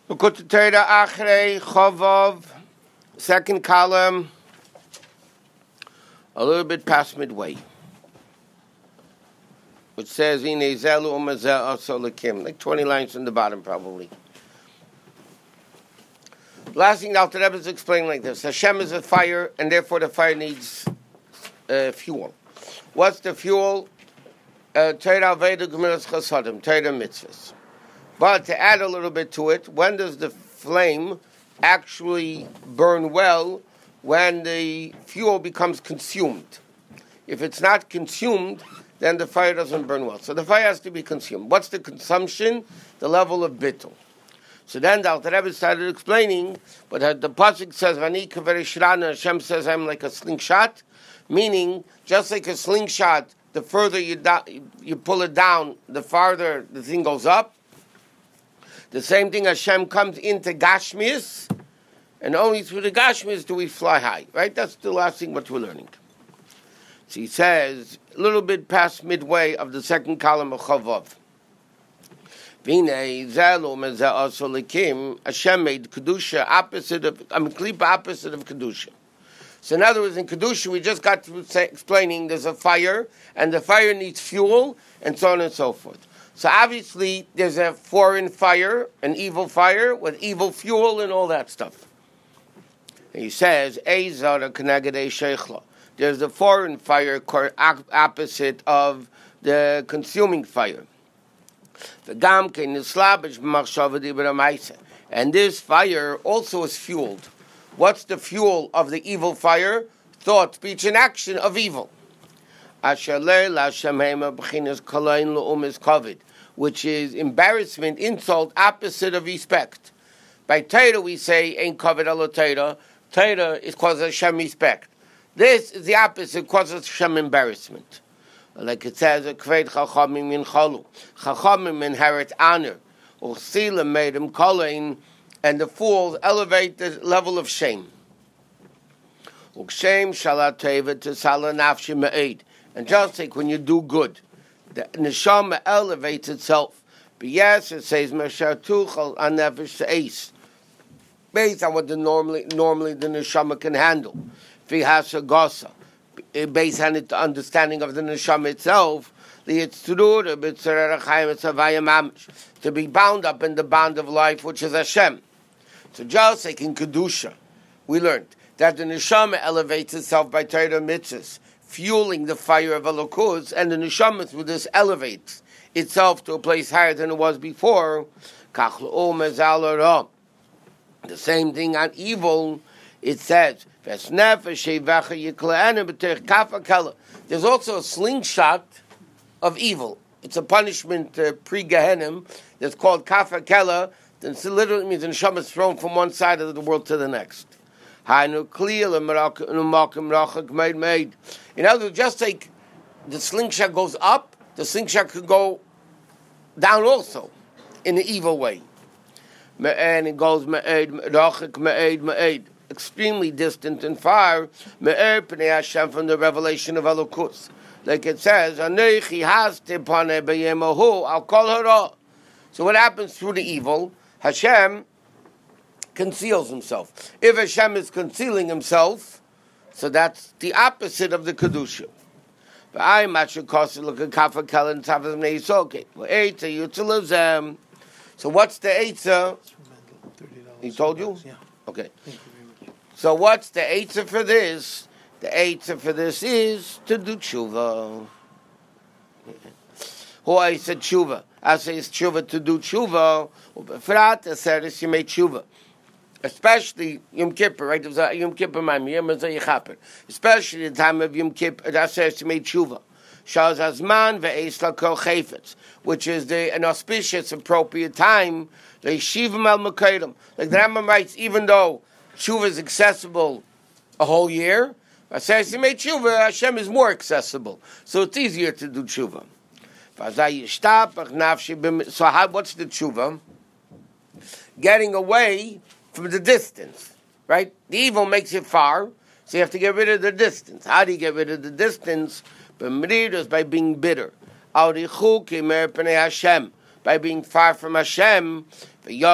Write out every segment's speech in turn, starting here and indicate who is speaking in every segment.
Speaker 1: Ukut Torah Achrei Chavov, second column, a little bit past midway, which says in Ezelu Umazeh Asolakim, like 20 lines from the bottom probably. The last thing the Alter Rebbe is explaining like this: Hashem is a fire, and therefore the fire needs fuel. What's the fuel? Torah Veda Gemilas Chasadim, Torah mitzvahs. But to add a little bit to it, when does the flame actually burn well? When the fuel becomes consumed. If it's not consumed, then the fire doesn't burn well. So the fire has to be consumed. What's the consumption? The level of bittul. So then the Alter Rebbe started explaining, but the pasuk says, "Vani kaveri shrana." Hashem says, "I'm like a slingshot," meaning just like a slingshot, the further you pull it down, the farther the thing goes up. The same thing, Hashem comes into Gashmias, and only through the Gashmias do we fly high, right? That's the last thing what we're learning. So he says, a little bit past midway of the second column of Chavav. Hashem made Kedusha opposite of Kedusha. So in other words, in Kedusha, we just got to explaining there's a fire, and the fire needs fuel, and so on and so forth. So obviously, there's a foreign fire, an evil fire, with evil fuel and all that stuff. And he says, there's the foreign fire opposite of the consuming fire. And this fire also is fueled. What's the fuel of the evil fire? Thought, speech, and action of evil. Which is embarrassment, insult, opposite of respect. By Torah we say, ain't covered ala Torah. Torah is causes Hashem respect. This is the opposite, causes Hashem embarrassment. Like it says, Chachamim inherit honor. Uchsila made him kolain, and the fools elevate the level of shame. Ukshem shalat teva to sala nafshi me'ed. And just like when you do good, the neshama elevates itself. But yes, it says Meshar Tuchal Anefesh Eis, based on what normally the neshama can handle. V'hasa Gosa, based on the understanding of the neshama itself. To be bound up in the bond of life, which is Hashem. So just like in Kedusha, we learned that the neshama elevates itself by Torah mitzvahs, fueling the fire of Elokus, and the neshama through this elevates itself to a place higher than it was before. The same thing on evil, it says, there's also a slingshot of evil. It's a punishment pre-Gehenim that's called Kafakela. That literally means the neshama is thrown from one side of the world to the next. In other words, just like the slingshot goes up, the slingshot could go down also in the evil way. And it goes extremely distant and far from the revelation of Elokus. Like it says, so what happens through the evil? Hashem conceals himself. If Hashem is concealing himself, so that's the opposite of the Kedusha. So what's the Eitzah? He told you?
Speaker 2: Yeah.
Speaker 1: Okay. So what's the Eitzah for this? The Eitzah for this is to do tshuva. Who I said tshuva. I say it's tshuva to do tshuva. Ubefrat aseres you made tshuva. Especially Yom Kippur, right? It was Yom Kippur, especially the time of Yom Kippur, that says you made tshuva. Shaz Azman ve'es lakol chayfetz, which is an auspicious, appropriate time. They shivim al makayim. Like the Rambam writes, even though tshuva is accessible a whole year, I says you made tshuva, Hashem is more accessible, so it's easier to do tshuva. So what's the tshuva? Getting away from the distance, right? The evil makes it far, so you have to get rid of the distance. How do you get rid of the distance? By being bitter. By being far from Hashem. And you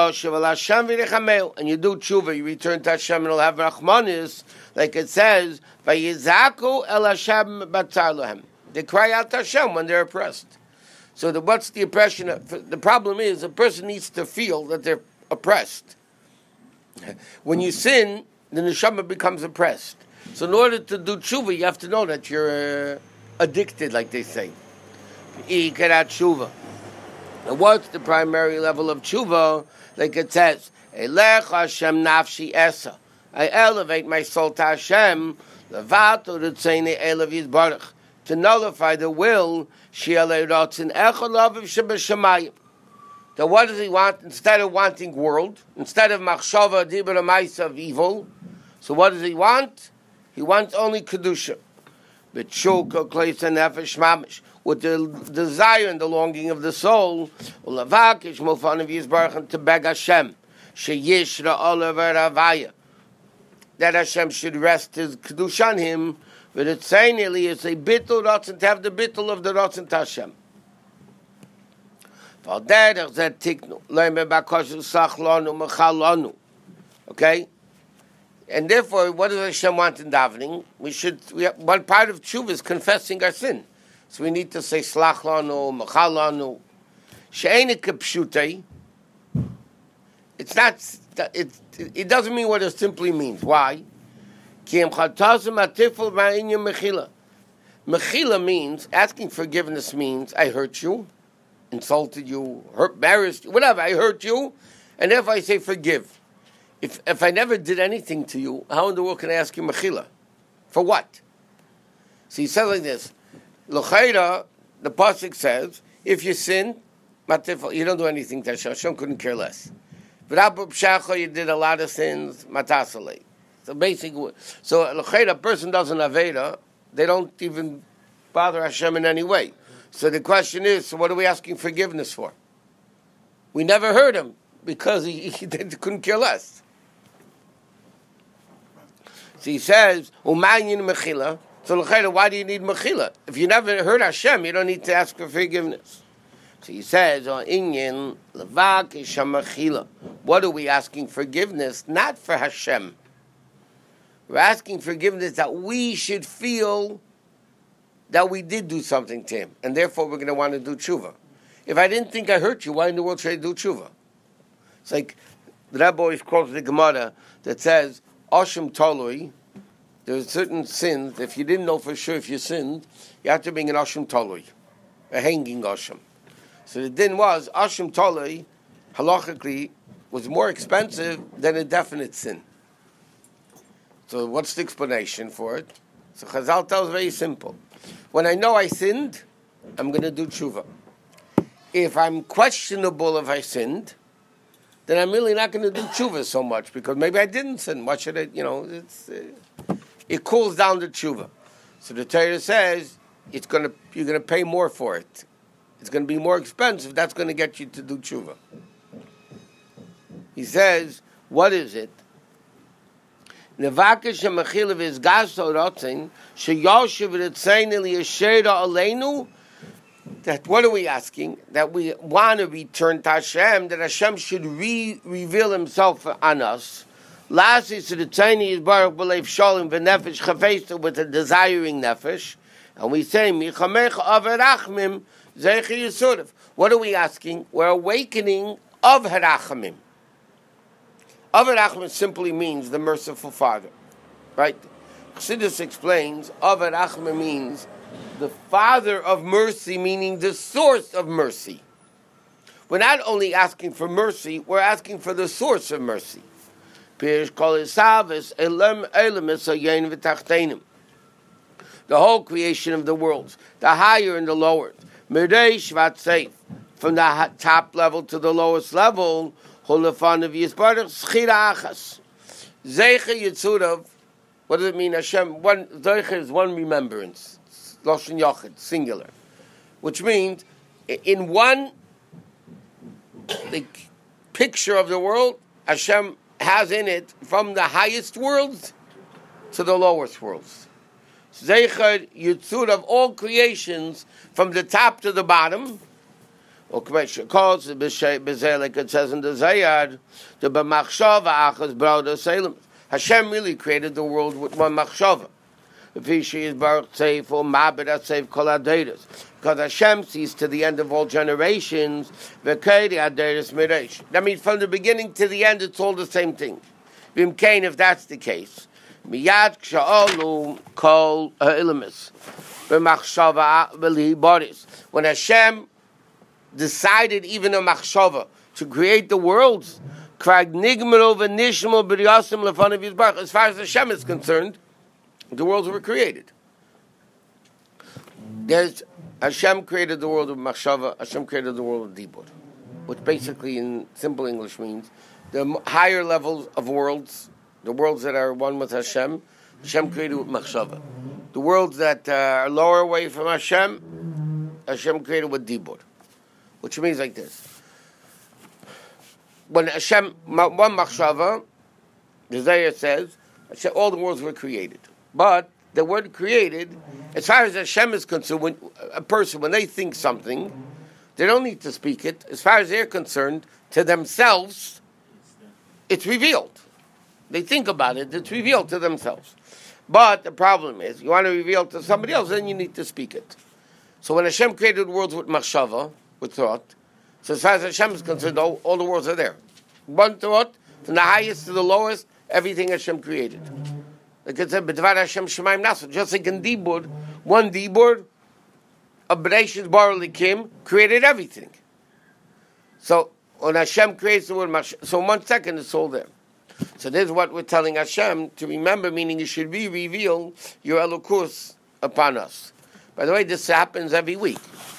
Speaker 1: do tshuva, you return to Hashem, and you'll have rachmanis, like it says, "Vayizaku el Hashem batzar lahem." They cry out to Hashem when they're oppressed. So what's the oppression? The problem is a person needs to feel that they're oppressed. When you sin, the neshama becomes oppressed. So in order to do tshuva, you have to know that you're addicted, like they say. Ikerat tshuva. And what's the primary level of tshuva? Like it says, Elech Hashem nafshi esa. I elevate my soul to Hashem, levato ritzeni elav yizbarach, to nullify the will, she'elei rotzin echol aviv shebeshamayim. So what does he want? Instead of wanting world, instead of machshava dibur ma'isa of evil, so what does he want? He wants only kedusha. B'tshuka kleisa nefesh mamish, with the desire and the longing of the soul, ulavakish mofanav yizbarach, to beg Hashem, sheyishra olav avaya, that Hashem should rest His kedusha on him. But it's saying nearly it's a bittul rotzen, to have the bittul of the rotzen to Hashem. Okay? And therefore, what does Hashem want in davening? One part of tshuva is confessing our sin. So we need to say slach lanu, machal lanu. She'enik kepshutei. It's not. It doesn't mean what it simply means. Why? Mechila means, asking forgiveness means, I hurt you, insulted you, embarrassed you, whatever, I hurt you, and therefore I say forgive. If I never did anything to you, how in the world can I ask you mechila? For what? So he says like this, L'chaira, the pasuk says, if you sin, you don't do anything to Hashem, Hashem couldn't care less. But you did a lot of sins, matasale. So basically, a person doesn't aveda, they don't even bother Hashem in any way. So the question is, so what are we asking forgiveness for? We never heard him because he couldn't care less. So he says, Umayin mechila. So why do you need mechila? If you never heard Hashem, you don't need to ask for forgiveness. So he says, Inyan levak mechila. What are we asking forgiveness? Not for Hashem. We're asking forgiveness that we should feel that we did do something to him, and therefore we're going to want to do tshuva. If I didn't think I hurt you, why in the world should I do tshuva? It's like the Rebbe always quotes the Gemara that says, Oshim Tolui, there's certain sins, if you didn't know for sure if you sinned, you have to bring an Oshim Tolui, a hanging Oshim. So the din was, Oshim Tolui, halachically, was more expensive than a definite sin. So what's the explanation for it? So Chazal tells very simple. When I know I sinned, I'm going to do tshuva. If I'm questionable if I sinned, then I'm really not going to do tshuva so much because maybe I didn't sin. What should I, it cools down the tshuva. So the Torah says you're going to pay more for it. It's going to be more expensive. That's going to get you to do tshuva. He says, what is it? That what are we asking? That we want to return to Hashem, that Hashem should reveal Himself on us. Lastly, so the tiny is baruch b'leiv shalom v'nefesh chafeisa with a desiring nefesh, and we say michamecha averachmim zeicher yisudav. What are we asking? We're awakening of harachamim. Averachmim simply means the merciful Father, right? Chassidus explains Averachmim means the Father of mercy, meaning the source of mercy. We're not only asking for mercy, we're asking for the source of mercy. The whole creation of the worlds, the higher and the lower, from the top level to the lowest level, Zeicher Yitzurav. What does it mean? Hashem. One Zeicher is one remembrance. Loshen Yochid, singular, which means in one picture of the world, Hashem has in it from the highest worlds to the lowest worlds. Zeicher Yitzurav, all creations from the top to the bottom. Calls like it says in the Zayad, the b'machshava achas brauda selim. Hashem really created the world with one machshava. Because Hashem sees to the end of all generations. That means from the beginning to the end, it's all the same thing. If that's the case, when Hashem decided even a machshava to create the worlds, as far as Hashem is concerned, the worlds were created. Hashem created the world of machshava, Hashem created the world of dibur, which basically in simple English means the higher levels of worlds, the worlds that are one with Hashem, Hashem created with machshava. The worlds that are lower away from Hashem, Hashem created with dibur. Which means like this. When Hashem, one machshava, the Zohar says, all the worlds were created. But the word created, as far as Hashem is concerned, when a person, when they think something, they don't need to speak it. As far as they're concerned, to themselves, it's revealed. They think about it, it's revealed to themselves. But the problem is, you want to reveal to somebody else, then you need to speak it. So when Hashem created worlds with machshava, with thought, so as far as Hashem is concerned, all the worlds are there. One thought, from the highest to the lowest, everything Hashem created. Like it said, B'dvar Hashem Shemaim Nasa. Just like in Dibur, one Dibur, a Bereshit Bara Likim, created everything. So when Hashem creates the word, so in 1 second it's all there. So this is what we're telling Hashem to remember, meaning it should be revealed your Elokus upon us. By the way, this happens every week.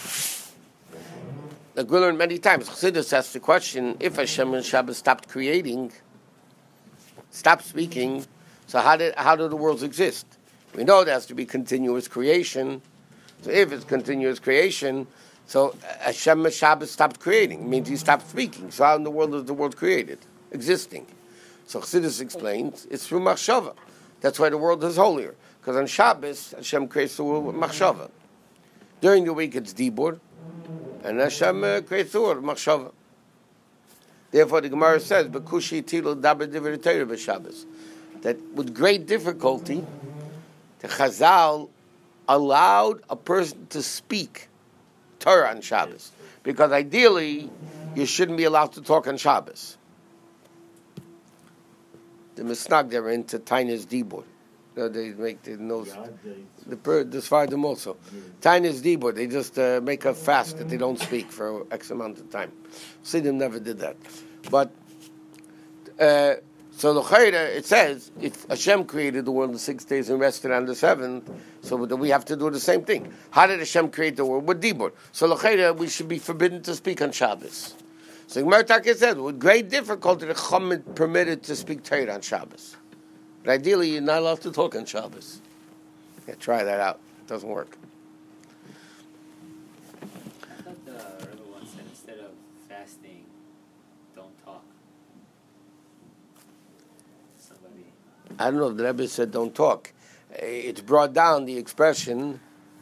Speaker 1: Like we learned many times, Chassidus asked the question, if Hashem and Shabbos stopped creating, stopped speaking, so how do the worlds exist? We know there has to be continuous creation. So if it's continuous creation, so Hashem and Shabbos stopped creating. It means he stopped speaking. So how in the world is the world created? Existing. So Chassidus explains, it's through machshava. That's why the world is holier. Because on Shabbos, Hashem creates the world with machshava. During the week, it's dibur. And Hashem creates the word, machshava. Therefore, the Gemara says, "Bekushi tilo daber divrei Torah b'Shabbos." That with great difficulty, the Chazal allowed a person to speak Torah on Shabbos, because ideally you shouldn't be allowed to talk on Shabbos. The Misnag they're into Tainas Dibur. They make the nose. The Sfardim also. Tainas Dibur. They just make a fast that they don't speak for X amount of time. Siddim never did that. But so the Chayra, it says, if Hashem created the world in 6 days and rested on the 7th, so we have to do the same thing. How did Hashem create the world? With Dibur. So the Chayra, we should be forbidden to speak on Shabbos. So Gemara Taka said, with great difficulty, the Chum permitted to speak Torah on Shabbos. But ideally, you're not allowed to talk on Shabbos. Yeah, try that out. It doesn't work.
Speaker 2: I thought the Rebbe once said instead of fasting, don't talk. Somebody.
Speaker 1: I don't know if the Rebbe said don't talk. It's brought down the expression,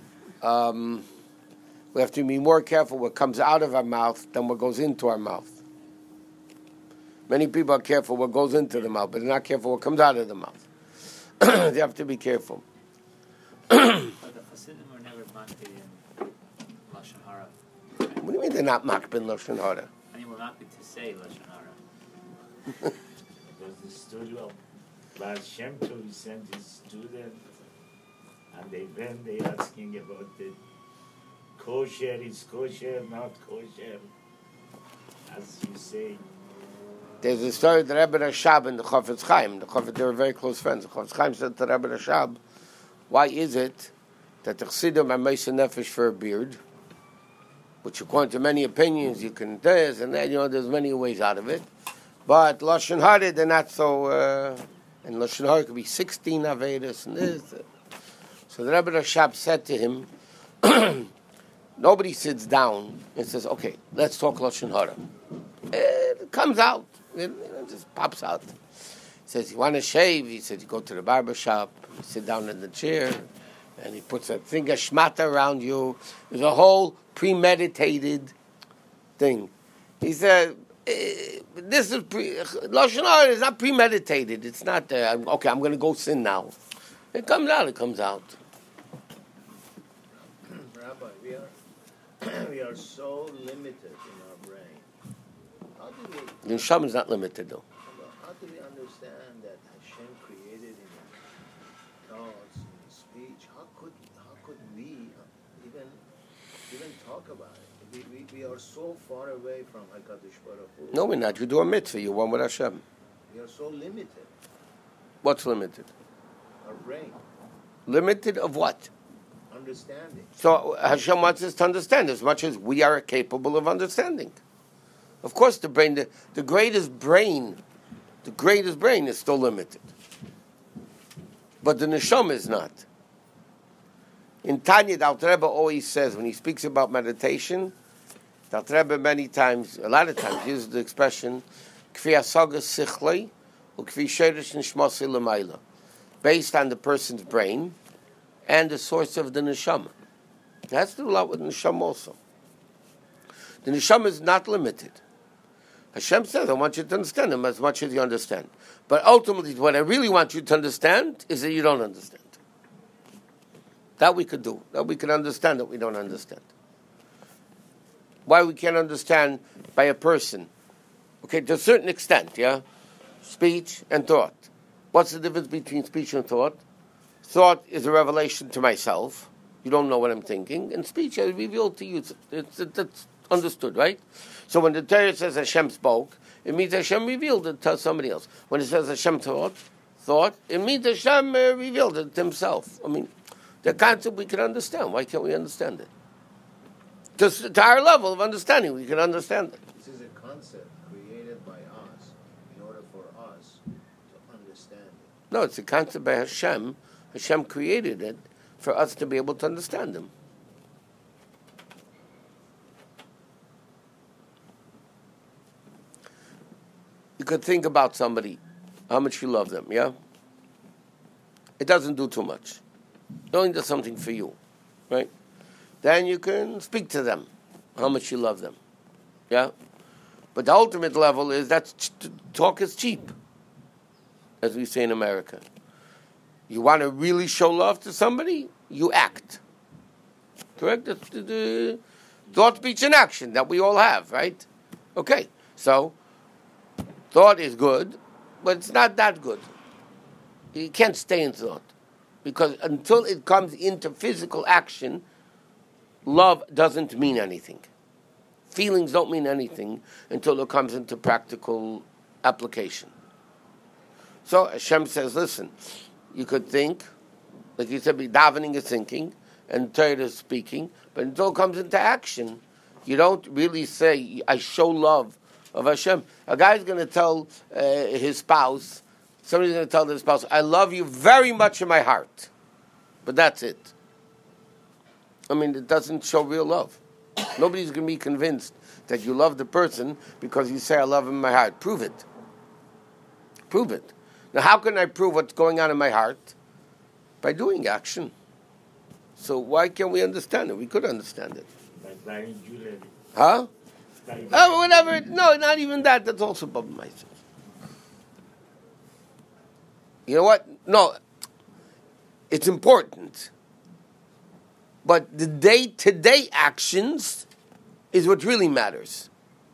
Speaker 1: we have to be more careful what comes out of our mouth than what goes into our mouth. Many people are careful what goes into the mouth, but they're not careful what comes out of the mouth. They have to be careful.
Speaker 2: But the Hasidim were never makbid in Lashon Hara.
Speaker 1: What do you mean they're not makbid in Lashon Hara?
Speaker 2: I mean, we're makbid to say Lashon Hara.
Speaker 3: Because the story of Baal Shem Tov, he sent his student, and they asking about the kosher, is kosher, not kosher, as you say.
Speaker 1: There's a story that Rebbe Rashab and the Chofetz Chaim. They were very close friends. The Chofetz Chaim said to Rebbe Rashab, why is it that the Chassidim are Meisa Nefesh for a beard, which according to many opinions, you can this and that, there's many ways out of it. But Lashon Hara, they're not so, and Lashon Hara could be 16 Avedas and this. So the Rebbe Rashab said to him, nobody sits down and says, okay, let's talk Lashon Hara. It comes out. It just pops out. He says, you want to shave? He said, you go to the barber shop, you sit down in the chair, and he puts a thing of shmata around you. There's a whole premeditated thing. He said, this is Lashon Hara is not premeditated. It's not, okay, I'm going to go sin now. It comes out.
Speaker 4: Rabbi, we are so limited in our brain. How do we?
Speaker 1: The neshama is not limited, though.
Speaker 4: How do we understand that Hashem created in thoughts, in speech? How could we even talk about it? We are so far away from Hakadosh Baruch Hu.
Speaker 1: No, we're not. You do a mitzvah. You're one with Hashem.
Speaker 4: We are so limited.
Speaker 1: What's limited?
Speaker 4: Our brain.
Speaker 1: Limited of what?
Speaker 4: Understanding.
Speaker 1: So Hashem wants us to understand as much as we are capable of understanding. Of course, the brain, the greatest brain is still limited. But the neshama is not. In Tanya, the Alter Rebbe always says, when he speaks about meditation, the Alter Rebbe a lot of times, uses the expression, Kfi asaga sichlei, u kfi sheresh nishmasi l'mayla, based on the person's brain and the source of the neshama. It has to do a lot with the neshama also. The neshama is not limited. Hashem says, I want you to understand him as much as you understand. But ultimately, what I really want you to understand is that you don't understand. That we could do. That we can understand that we don't understand. Why we can't understand by a person? Okay, to a certain extent, yeah? Speech and thought. What's the difference between speech and thought? Thought is a revelation to myself. You don't know what I'm thinking. And speech is revealed to you. It's understood, right? So when the Torah says Hashem spoke, it means Hashem revealed it to somebody else. When it says Hashem thought, it means Hashem revealed it to himself. I mean, the concept we can understand. Why can't we understand it? Just to our level of understanding, we can understand it.
Speaker 4: This is a concept created by us in order for us to understand it.
Speaker 1: No, it's a concept by Hashem. Hashem created it for us to be able to understand him. You could think about somebody, how much you love them, yeah? It doesn't do too much. It only does something for you, right? Then you can speak to them, how much you love them, yeah? But the ultimate level is that talk is cheap, as we say in America. You want to really show love to somebody, you act. Correct? That's the thought, speech, and action that we all have, right? Okay, so thought is good, but it's not that good. You can't stay in thought. Because until it comes into physical action, love doesn't mean anything. Feelings don't mean anything until it comes into practical application. So Hashem says, listen, you could think, like you said, davening is thinking, and Torah is speaking, but until it comes into action, you don't really say, I show love of Hashem. A guy's going to tell his spouse, somebody's going to tell their spouse, I love you very much in my heart. But that's it. I mean, it doesn't show real love. Nobody's going to be convinced that you love the person because you say, I love him in my heart. Prove it. Prove it. Now, how can I prove what's going on in my heart? By doing action. So why can't we understand it? We could understand it.
Speaker 3: Like buying jewelry.
Speaker 1: Huh? Oh, whatever. No, not even that. That's also Baba myself. You know what? No, it's important. But the day-to-day actions is what really matters.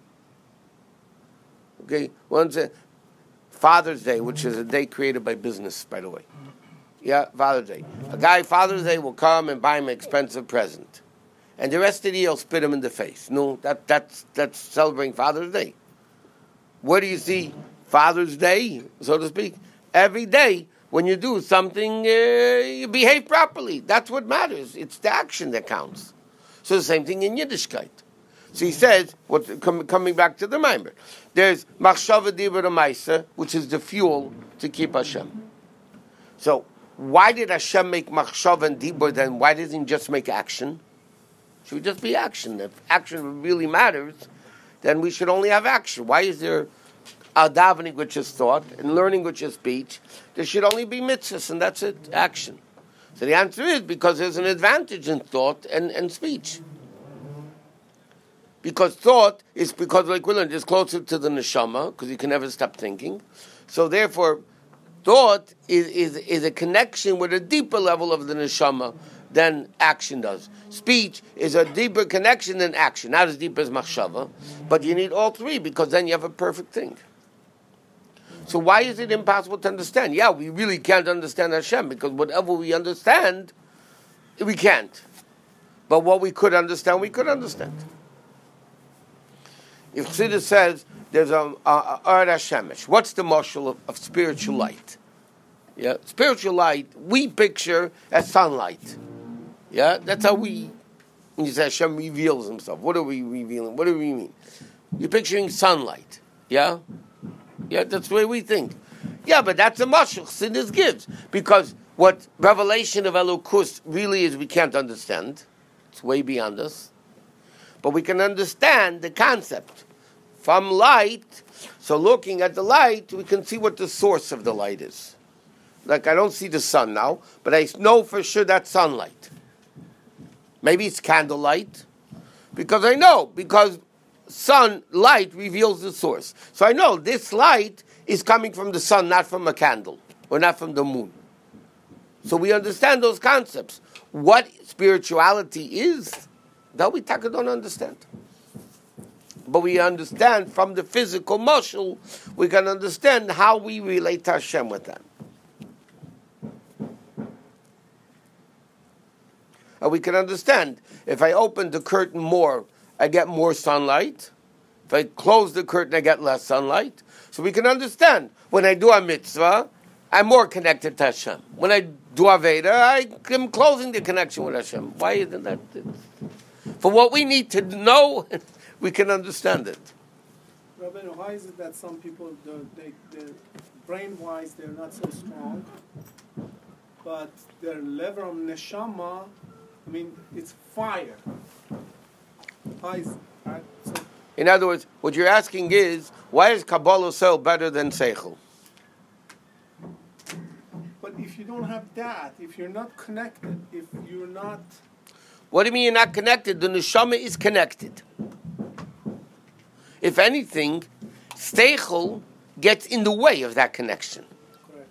Speaker 1: Okay? One's Father's Day, which is a day created by business, by the way. Yeah, Father's Day. A guy, Father's Day, will come and buy him an expensive present. And the rest of the year, he'll spit him in the face. No, that's celebrating Father's Day. Where do you see Father's Day, so to speak? Every day, when you do something, you behave properly. That's what matters. It's the action that counts. So the same thing in Yiddishkeit. So he says, coming back to the Maimer, there's Machshava Dibur Maisa, which is the fuel to keep Hashem. So why did Hashem make Machshava and Dibur then? Why doesn't he just make action? Should just be action. If action really matters, then we should only have action. Why is there davening which is thought and learning which is speech? There should only be mitzvahs, and that's it, action. So the answer is because there's an advantage in thought and speech. Because thought is, because like we learned, is closer to the neshama, because you can never stop thinking. So therefore, thought is a connection with a deeper level of the neshama than action does. Speech is a deeper connection than action, not as deep as machshava, but you need all three, because then you have a perfect thing. So why is it impossible to understand? Yeah, we really can't understand Hashem, because whatever we understand, we can't. But what we could understand, we could understand. If Chassidus says there's a Or HaShemesh, what's the marshal of spiritual light? Yeah, spiritual light we picture as sunlight. Yeah, that's how we. When you say Hashem reveals Himself, what are we revealing? What do we mean? You're picturing sunlight. Yeah, yeah, that's the way we think. Yeah, but that's a marshal Chassidus gives, because what revelation of Elokus really is, we can't understand. It's way beyond us. But we can understand the concept from light. So looking at the light, we can see what the source of the light is. Like I don't see the sun now, but I know for sure that's sunlight. Maybe it's candlelight, because I know, because sunlight reveals the source. So I know this light is coming from the sun, not from a candle, or not from the moon. So we understand those concepts. What spirituality is, that we don't understand. But we understand from the physical muscle, we can understand how we relate to Hashem with that. And we can understand, if I open the curtain more, I get more sunlight. If I close the curtain, I get less sunlight. So we can understand, when I do a mitzvah, I'm more connected to Hashem. When I do Aveda, I am closing the connection with Hashem. Why isn't that? For what we need to know, we can understand it.
Speaker 5: Rabbi, why is it that some people, they're brain-wise, they're not so strong, but their level of neshama, I mean, it's fire. Why is right? So,
Speaker 1: in other words, what you're asking is, why is Kabbalah so better than Seichel?
Speaker 5: but if you don't have that, if you're not connected, if you're not...
Speaker 1: What do you mean you're not connected? The neshama is connected. If anything, Seichel gets in the way of that connection.
Speaker 5: Correct.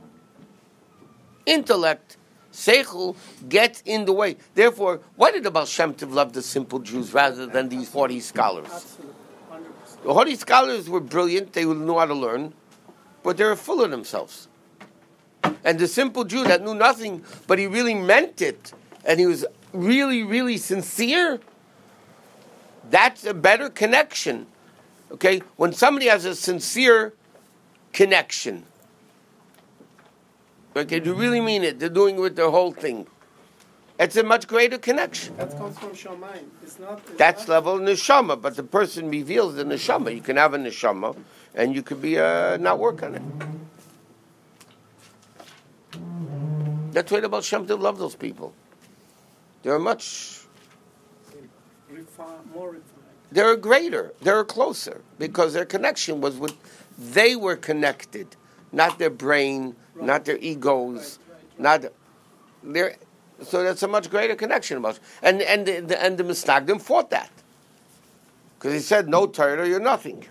Speaker 1: Intellect, Seichel, gets in the way. Therefore, why did the Baal Shem Tov love the simple Jews rather than these 40 scholars?
Speaker 5: Absolutely. 100%.
Speaker 1: The 40 scholars were brilliant, they knew how to learn, but they were full of themselves. And the simple Jew that knew nothing, but he really meant it, and he was really, really sincere, that's a better connection. Okay? When somebody has a sincere connection, okay, they really mean it, they're doing it with their whole thing, it's a much greater connection.
Speaker 5: That comes from Shamayim. It's not...
Speaker 1: That's level neshama, but the person reveals the neshama. You can have a neshama, and you could be not work on it. That's why the Baal Shem Tov love those people. They're much...
Speaker 5: more refined.
Speaker 1: They're greater. They're closer. Because their connection was with... They were connected. Not their brain, right. Not their egos, right. Not... Their, so that's a much greater connection. About and the Misnagdim fought that. Because he said, no Torah, you're nothing.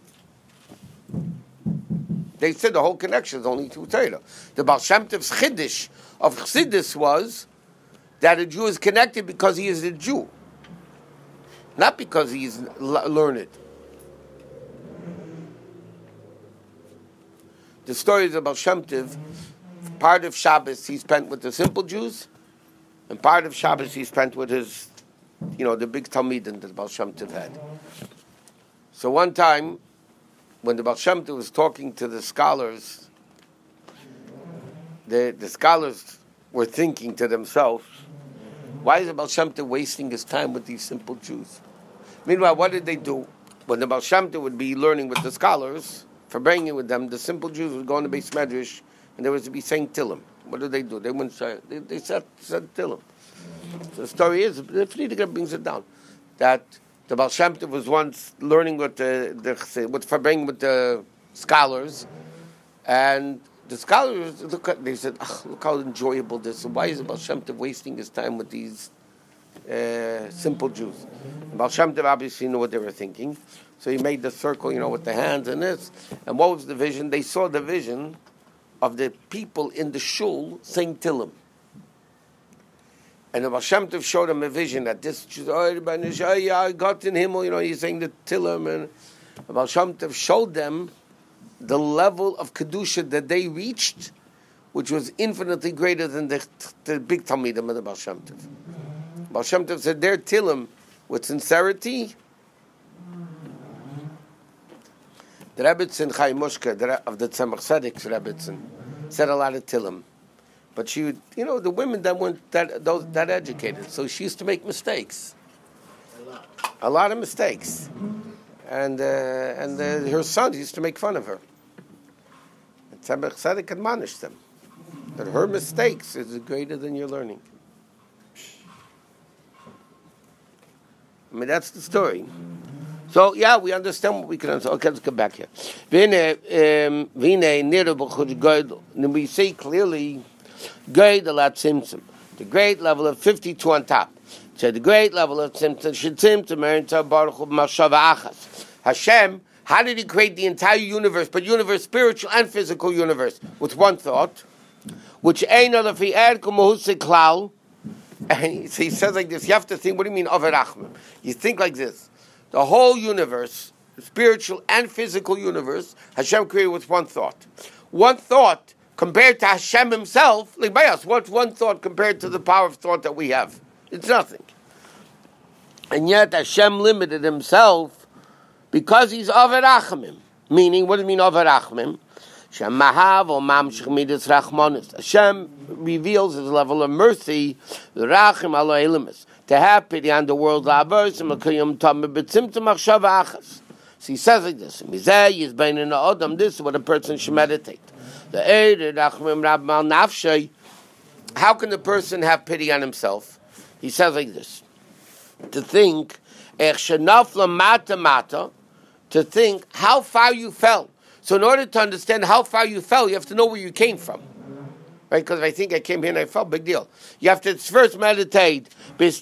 Speaker 1: They said the whole connection is only to Torah. The Baal Shem Tov's Chiddush of Chassidus was that a Jew is connected because he is a Jew, not because he is learned. The stories of Baal Shem Tov, part of Shabbos he spent with the simple Jews, and part of Shabbos he spent with his, the big Talmidim that Baal Shem Tov had. So one time, when the Baal Shem Tov was talking to the scholars, the scholars were thinking to themselves, why is the Baal Shem Tov wasting his time with these simple Jews? Meanwhile, what did they do? When the Baal Shem Tov would be learning with the scholars, for bringing with them, the simple Jews would go in the Beis Medrash, and there was to be saying Tillim. What did they do? They wouldn't say, they said Tillim. So the story is, the Friedrich brings it down, that the Baal Shem Tov was once learning with with the scholars, and the scholars they said, look how enjoyable this is. Why is the Baal Shem Tov wasting his time with these simple Jews. Baal Shem Tov obviously knew what they were thinking, so he made the circle, with the hands and this. And what was the vision? They saw the vision of the people in the shul saying Tillim. And the Baal Shem Tov showed them a vision that this, I got in Himmel, he's saying the Tillim, and the Baal Shem Tov showed them the level of Kedusha that they reached, which was infinitely greater than the big Talmidim of the Baal Shem Tov. Baal Shem Tov said their Tillim with sincerity. The Rebbetzin Chaim Mushka of the Tzemach Tzedek's Rebbetzin said a lot of Tillim. But she would, the women that weren't that educated, so she used to make mistakes. A lot of mistakes. And her sons used to make fun of her. And Tzemach Tzedek admonished them that her mistakes is greater than your learning. I mean, that's the story. So, yeah, we understand what we can understand. Okay, let's come back here. We see clearly the great level of 52 on top. So the great level of Hashem, how did he create the entire universe, but universe, spiritual and physical universe, with one thought, which ain't other fi klal. And so he says like this, you have to think, what do you mean, Averachmim? You think like this. The whole universe, the spiritual and physical universe, Hashem created with one thought. One thought compared to Hashem himself, like by us, what's one thought compared to the power of thought that we have? It's nothing. And yet Hashem limited himself because he's Averachmim. Meaning, what do you mean Averachmim? Hashem reveals his level of mercy, to have pity on the world. So he says like this, this is what a person should meditate. How can the person have pity on himself? He says like this, to think how far you fell. So in order to understand how far you fell, you have to know where you came from. Right? Because if I think I came here and I fell, big deal. You have to first meditate, meaning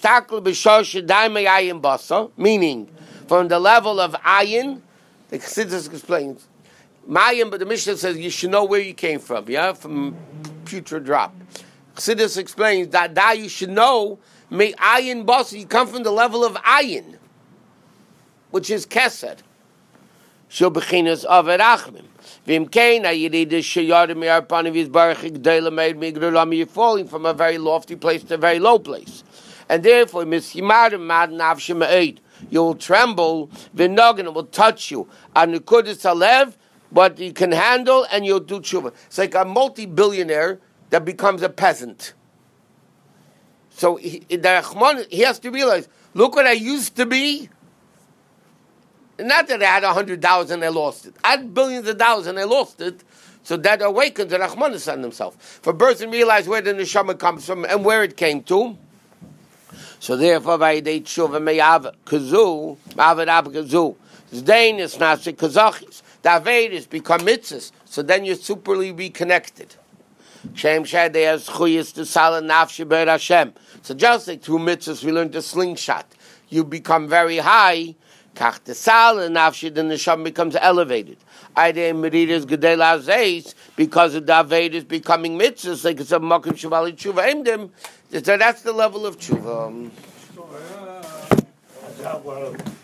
Speaker 1: from the level of ayin, the Chassidus explains, Mayim, but the Mishnah says you should know where you came from, from putrid drop. Chassidus explains that you should know, ayin basa, you come from the level of ayin, which is kesed. Shul bechinas averachmim. V'imkein ha'yidid sheyarim me'arpanav yizbarach g'dela me'ed mi'g'rulam, you're falling from a very lofty place to a very low place. And therefore, mishimarim mad nafshe me'ed, you will tremble, v'nogan will touch you. Anukudis halev, what you can handle, and you'll do tshuva. It's like a multi-billionaire that becomes a peasant. So he has to realize, look what I used to be. Not that I had $100 and I lost it. I had billions of dollars and I lost it. So that awakens the Rachmanis on himself. For a person to realize where the neshama comes from and where it came to. So therefore, vayidei tshuva me'av kazu, ma'avad ab kazu. Zdain is nasi kazachis. The Avedis become mitzvahs. So then you're superly reconnected. Shem shadei has chuyis to sala nafshi ber Hashem. So just like through mitzvahs we learn the slingshot. You become very high. Kach tesal and nafshi, the neshama becomes elevated. Aydei meridas gedei lazeis, because of the Avedis becoming mitzvahs, like it's a makom shavali tshuva emdim. So that's the level of tshuva.